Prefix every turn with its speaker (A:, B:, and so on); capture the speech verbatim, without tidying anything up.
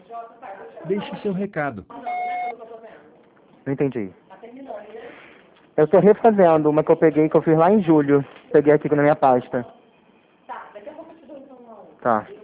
A: Deixe seu recado.
B: Não entendi. Eu tô refazendo uma que eu peguei, que eu fiz lá em julho. Peguei aqui na minha pasta. Tá.